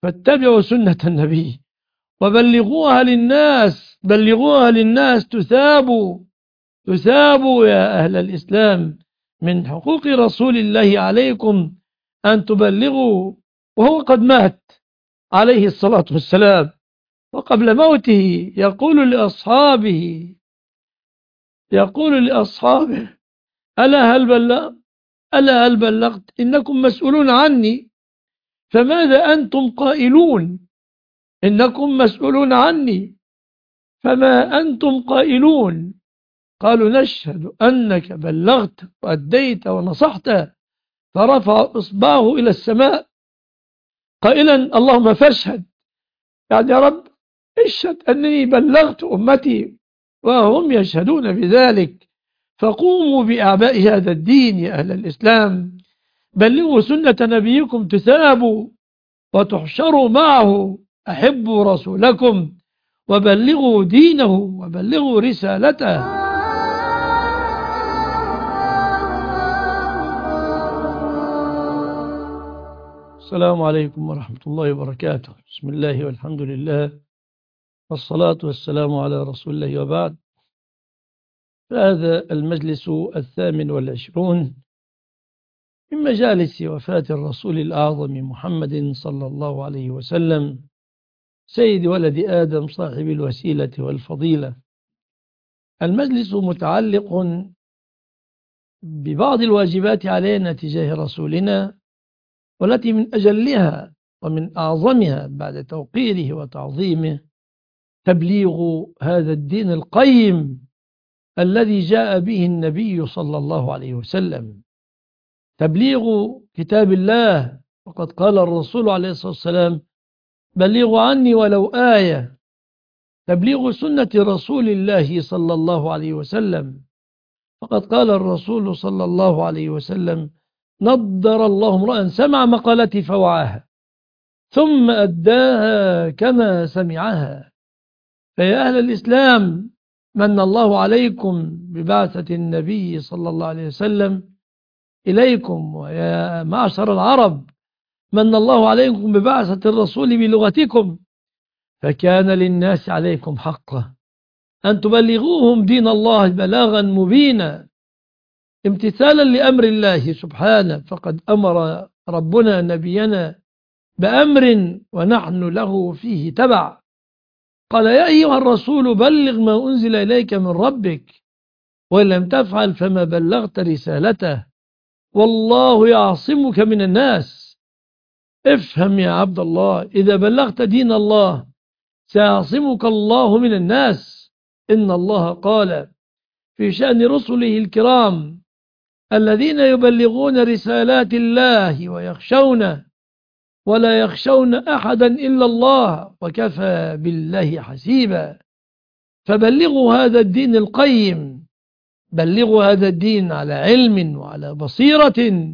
فاتبعوا سنة النبي وبلغوها للناس، بلغوها للناس تثابوا يا أهل الإسلام. من حقوق رسول الله عليكم أن تبلغوا، وهو قد مات عليه الصلاة والسلام، وقبل موته يقول لأصحابه ألا هل بلغت؟ إنكم مسؤولون عني، فماذا أنتم قائلون؟ إنكم مسؤولون عني، فما أنتم قائلون؟ قالوا نشهد أنك بلغت وأديت ونصحت. فرفع إصبعه إلى السماء قائلا اللهم فاشهد، يعني يا رب اشهد أنني بلغت أمتي وهم يشهدون بذلك. فقوموا بأعباء هذا الدين يا أهل الإسلام، بلغوا سنة نبيكم تثابوا وتحشروا معه، أحبوا رسولكم وبلغوا دينه وبلغوا رسالته. السلام عليكم ورحمة الله وبركاته. بسم الله والحمد لله والصلاة والسلام على رسول الله، وبعد. هذا المجلس 28 من مجالس وفاة الرسول الأعظم محمد صلى الله عليه وسلم، سيد ولد آدم صاحب الوسيلة والفضيلة. المجلس متعلق ببعض الواجبات علينا تجاه رسولنا، والتي من أجلها ومن أعظمها بعد توقيره وتعظيمه تبليغ هذا الدين القيم الذي جاء به النبي صلى الله عليه وسلم، تبليغ كتاب الله. وقد قال الرسول عليه الصلاة والسلام بلغوا عني ولو آية، تبليغ سنة رسول الله صلى الله عليه وسلم. فقد قال الرسول صلى الله عليه وسلم نضر الله امرأ سمع مقالتي فوعاها ثم أداها كما سمعها. فيا أهل الإسلام، من الله عليكم ببعثة النبي صلى الله عليه وسلم إليكم، ويا معشر العرب من الله عليكم ببعثة الرسول بلغتكم، فكان للناس عليكم حقا أن تبلغوهم دين الله بلاغا مبينا امتثالا لأمر الله سبحانه. فقد أمر ربنا نبينا بأمر ونحن له فيه تبع. قال يا أيها الرسول بلغ ما أنزل إليك من ربك، وإن لم تفعل فما بلغت رسالته، والله يعصمك من الناس. افهم يا عبد الله، إذا بلغت دين الله سيعصمك الله من الناس. إن الله قال في شأن رسله الكرام الذين يبلغون رسالات الله ويخشونه ولا يخشون أحدا إلا الله وكفى بالله حسيبا. فبلغوا هذا الدين القيم، بلغوا هذا الدين على علم وعلى بصيرة.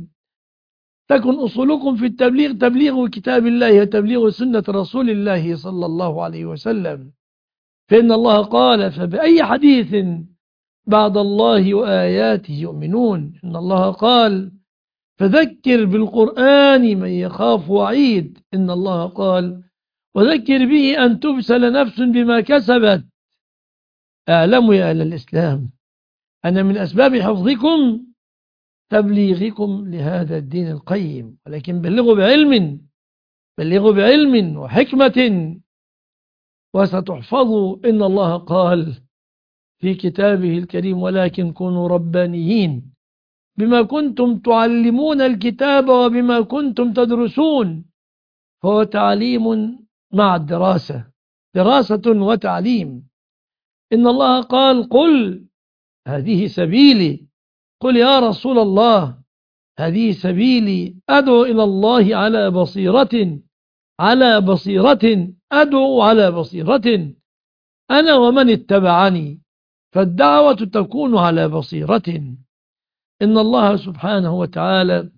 تكن أصولكم في التبليغ تبليغ كتاب الله وتبليغ سنة رسول الله صلى الله عليه وسلم. فإن الله قال فبأي حديث بعد الله وآياته يؤمنون. إن الله قال فذكر بالقرآن من يخاف وعيد. إن الله قال وذكر به أن تبسل نفس بما كسبت. اعلموا يا أهل الإسلام أن من أسباب حفظكم تبليغكم لهذا الدين القيم، ولكن بلغوا بعلم وحكمة وستحفظوا. إن الله قال في كتابه الكريم ولكن كونوا ربانيين بما كنتم تعلمون الكتاب وبما كنتم تدرسون. فهو تعليم مع الدراسة، دراسة وتعليم. إن الله قال قل هذه سبيلي، قل يا رسول الله هذه سبيلي أدعو إلى الله على بصيرة أدعو على بصيرة أنا ومن اتبعني، فالدعوة تكون على بصيرة. إن الله سبحانه وتعالى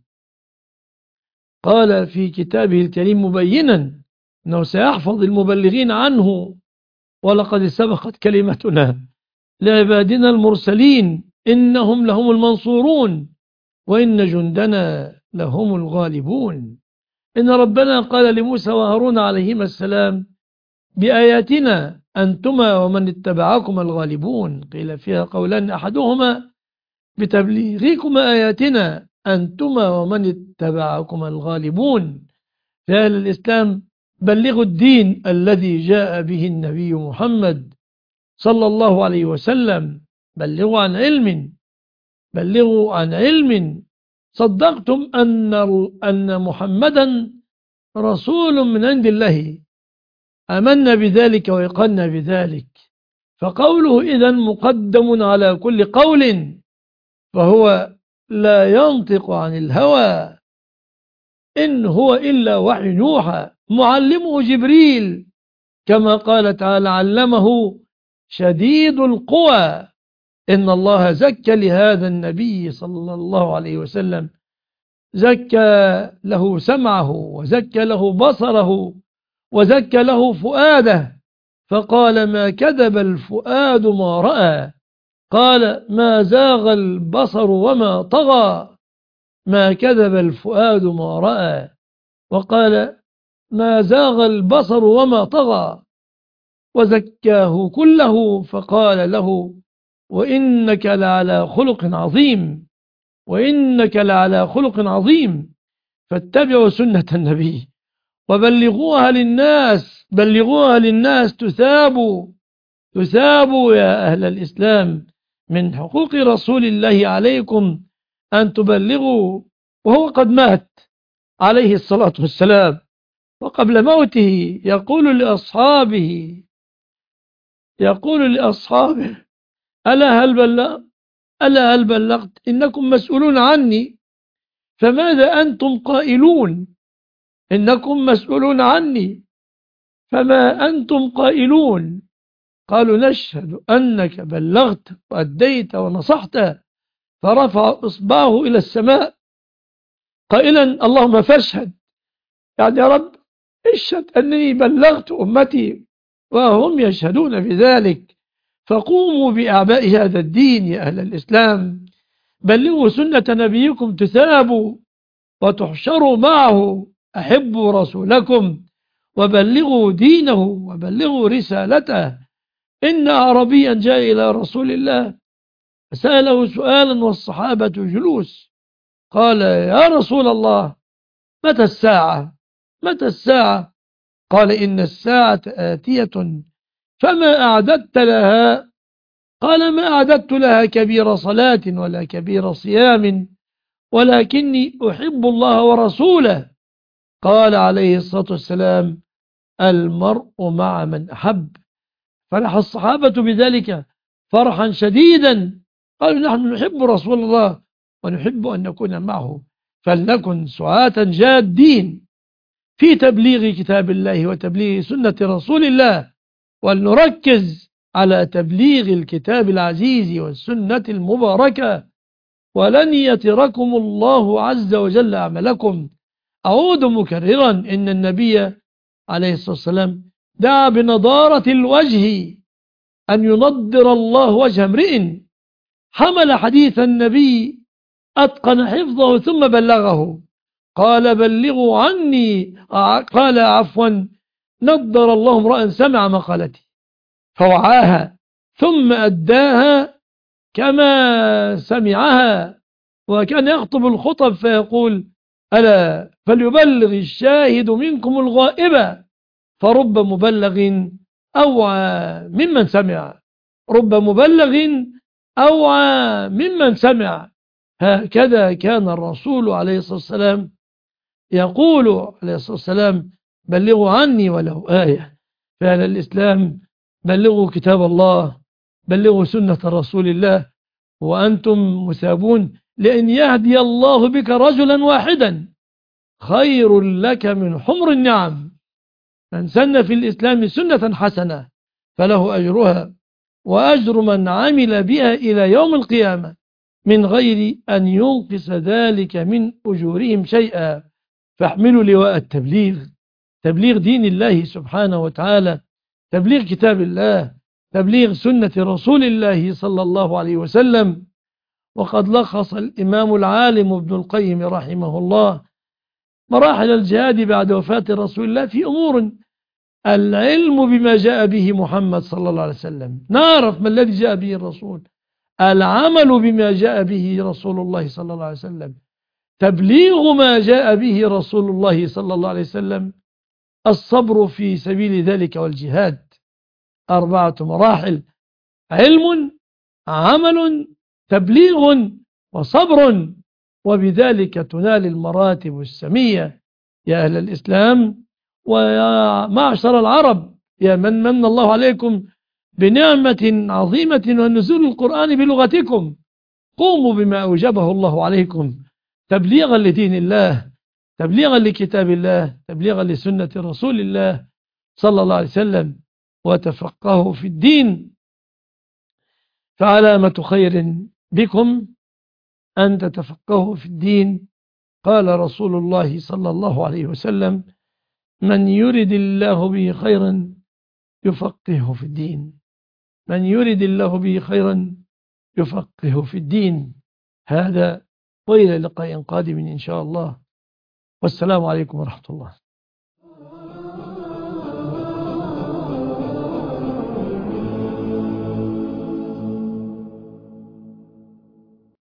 قال في كتابه الكريم مبينا أنه سيحفظ المبلغين عنه ولقد سبقت كلمتنا لعبادنا المرسلين إنهم لهم المنصورون وإن جندنا لهم الغالبون. إن ربنا قال لموسى وهارون عليهما السلام: بآياتنا أنتما ومن اتبعكما الغالبون. قيل فيها قولان، أحدهما بتبليغكما آياتنا أنتما ومن اتبعكما الغالبون. في أهل الإسلام بلغوا الدين الذي جاء به النبي محمد صلى الله عليه وسلم. بلغوا عن علم. صدقتم أن محمدا رسول من عند الله، آمنا بذلك ويقنا بذلك. فقوله إذن مقدم على كل قول، فهو لا ينطق عن الهوى، إن هو إلا وحي يوحى. معلمه جبريل، كما قال تعالى: علمه شديد القوى. إن الله زكى لهذا النبي صلى الله عليه وسلم، زكى له سمعه وزكى له بصره وزكى له فؤاده، فقال: ما كذب الفؤاد ما رأى. قال: ما زاغ البصر وما طغى. ما كذب الفؤاد ما رأى. وقال: ما زاغ البصر وما طغى. وزكاه كله، فقال له: وإنك لعلى خلق عظيم. فاتبعوا سنة النبي وبلغوها للناس تثابوا يا أهل الإسلام. من حقوق رسول الله عليكم أن تبلغوا، وهو قد مات عليه الصلاة والسلام، وقبل موته يقول لأصحابه: ألا هل بلغت؟ إنكم مسؤولون عني، فماذا أنتم قائلون؟ فما أنتم قائلون؟ قالوا: نشهد أنك بلغت وأديت ونصحت. فرفع إصبعه إلى السماء قائلا: اللهم فاشهد، يعني يا رب اشهد أنني بلغت أمتي وهم يشهدون بذلك. فقوموا بأعباء هذا الدين يا أهل الإسلام. بلغوا سنة نبيكم تثابوا وتحشروا معه. أحبوا رسولكم وبلغوا دينه وبلغوا رسالته. إن أعرابيا جاء إلى رسول الله فسأله سؤالا والصحابة جلوس، قال: يا رسول الله، متى الساعة؟ قال: إن الساعة آتية، فما أعددت لها؟ قال: ما أعددت لها كبير صلاة ولا كبير صيام، ولكني أحب الله ورسوله. قال عليه الصلاة والسلام: المرء مع من أحب. فرح الصحابة بذلك فرحا شديدا، قالوا: نحن نحب رسول الله ونحب أن نكون معه، فلنكن سعاة جادين في تبليغ كتاب الله وتبليغ سنة رسول الله، ولنركز على تبليغ الكتاب العزيز والسنة المباركة، ولن يتركم الله عز وجل عملكم. أعود مكررا: إن النبي عليه الصلاة والسلام دعا بنضارة الوجه، أن ينضر الله وجه امرئ حمل حديث النبي أتقن حفظه ثم بلغه. قال: بلغوا عني، قال عفوا، نضر الله امرأ سمع مقالتي فوعاها ثم أداها كما سمعها. وكان يخطب الخطب فيقول: ألا فليبلغ الشاهد منكم الغائب، فرب مبلغ أوعى ممن سمع. هكذا كان الرسول عليه الصلاة والسلام يقول عليه الصلاة والسلام: بلغوا عني ولو آية. فعلى الإسلام بلغوا كتاب الله، بلغوا سنة رسول الله، وأنتم مثابون، لأن يهدي الله بك رجلا واحدا خير لك من حمر النعم. من سن في الإسلام سنة حسنة فله أجرها وأجر من عمل بها إلى يوم القيامة من غير أن ينقص ذلك من أجورهم شيئا. فاحملوا لواء التبليغ، تبليغ دين الله سبحانه وتعالى، تبليغ كتاب الله، تبليغ سنة رسول الله صلى الله عليه وسلم. وقد لخص الإمام العالم ابن القيم رحمه الله مراحل الجهاد بعد وفاة رسول الله في أمور: العلم بما جاء به محمد صلى الله عليه وسلم، نعرف ما الذي جاء به الرسول. العمل بما جاء به رسول الله صلى الله عليه وسلم، تبليغ ما جاء به رسول الله صلى الله عليه وسلم، الصبر في سبيل ذلك والجهاد. 4 مراحل: علم، عمل، تبليغ، وصبر. وبذلك تنال المراتب السمية. يا أهل الإسلام ويا معشر العرب، يا من من الله عليكم بنعمة عظيمة ونزول القرآن بلغتكم، قوموا بما أوجبه الله عليكم تبليغا لدين الله، تبليغا لكتاب الله، تبليغا لسنة رسول الله صلى الله عليه وسلم، وتفقهوا في الدين. فعلامة خير بكم أن تتفقهوا في الدين. قال رسول الله صلى الله عليه وسلم: من يرد الله به خيرا يفقهه في الدين. من يرد الله به خيرا يفقهه في الدين. هذا، وإلى لقاء قادم إن شاء الله، والسلام عليكم ورحمة الله.